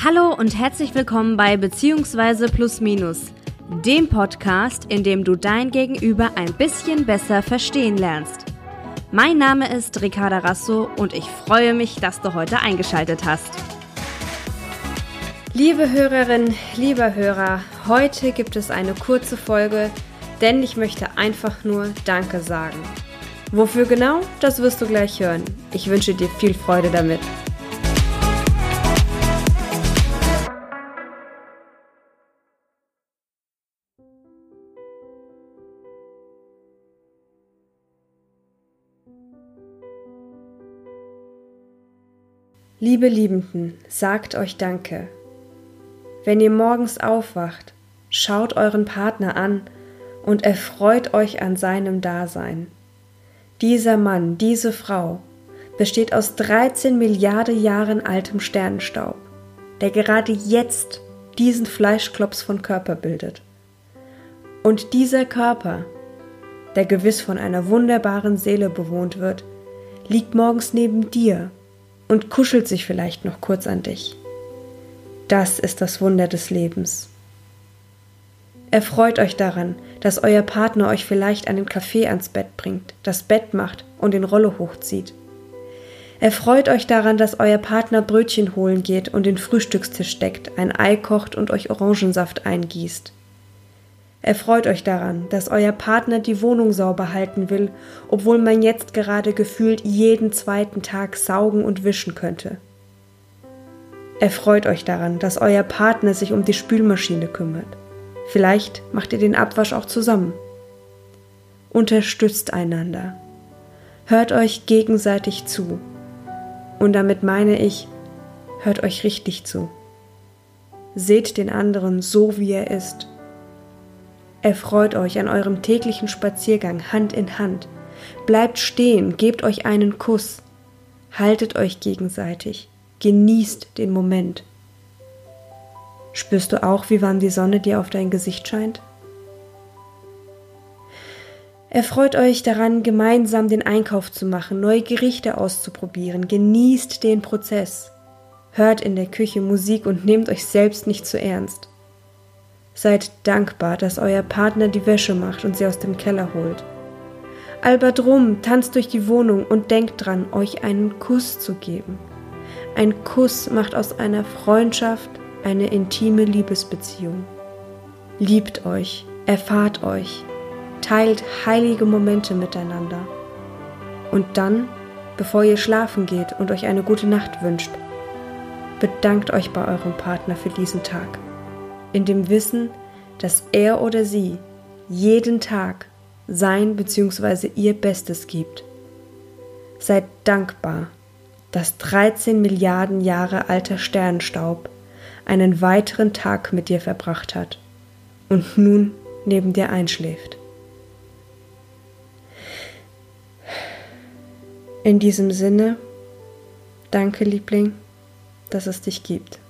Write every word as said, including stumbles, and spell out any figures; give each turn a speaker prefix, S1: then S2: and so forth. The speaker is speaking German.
S1: Hallo und herzlich willkommen bei Beziehungsweise Plus Minus, dem Podcast, in dem du dein Gegenüber ein bisschen besser verstehen lernst. Mein Name ist Ricarda Rasso und ich freue mich, dass du heute eingeschaltet hast. Liebe Hörerin, lieber Hörer, heute gibt es eine kurze Folge, denn ich möchte einfach nur Danke sagen. Wofür genau, das wirst du gleich hören. Ich wünsche dir viel Freude damit. Liebe Liebenden, sagt euch Danke. Wenn ihr morgens aufwacht, schaut euren Partner an und erfreut euch an seinem Dasein. Dieser Mann, diese Frau besteht aus dreizehn Milliarden Jahren altem Sternenstaub, der gerade jetzt diesen Fleischklops von Körper bildet. Und dieser Körper, der gewiss von einer wunderbaren Seele bewohnt wird, liegt morgens neben dir und kuschelt sich vielleicht noch kurz an dich. Das ist das Wunder des Lebens. Erfreut euch daran, dass euer Partner euch vielleicht einen Kaffee ans Bett bringt, das Bett macht und den Rollo hochzieht. Erfreut euch daran, dass euer Partner Brötchen holen geht und den Frühstückstisch deckt, ein Ei kocht und euch Orangensaft eingießt. Erfreut euch daran, dass euer Partner die Wohnung sauber halten will, obwohl man jetzt gerade gefühlt jeden zweiten Tag saugen und wischen könnte. Erfreut euch daran, dass euer Partner sich um die Spülmaschine kümmert. Vielleicht macht ihr den Abwasch auch zusammen. Unterstützt einander. Hört euch gegenseitig zu. Und damit meine ich, hört euch richtig zu. Seht den anderen so, wie er ist. Erfreut euch an eurem täglichen Spaziergang Hand in Hand. Bleibt stehen, gebt euch einen Kuss. Haltet euch gegenseitig. Genießt den Moment. Spürst du auch, wie warm die Sonne dir auf dein Gesicht scheint? Erfreut euch daran, gemeinsam den Einkauf zu machen, neue Gerichte auszuprobieren. Genießt den Prozess. Hört in der Küche Musik und nehmt euch selbst nicht zu ernst. Seid dankbar, dass euer Partner die Wäsche macht und sie aus dem Keller holt. Albert rum, tanzt durch die Wohnung und denkt dran, euch einen Kuss zu geben. Ein Kuss macht aus einer Freundschaft eine intime Liebesbeziehung. Liebt euch, erfahrt euch, teilt heilige Momente miteinander. Und dann, bevor ihr schlafen geht und euch eine gute Nacht wünscht, bedankt euch bei eurem Partner für diesen Tag. In dem Wissen, dass er oder sie jeden Tag sein bzw. ihr Bestes gibt. Seid dankbar, dass dreizehn Milliarden Jahre alter Sternenstaub einen weiteren Tag mit dir verbracht hat und nun neben dir einschläft. In diesem Sinne, danke Liebling, dass es dich gibt.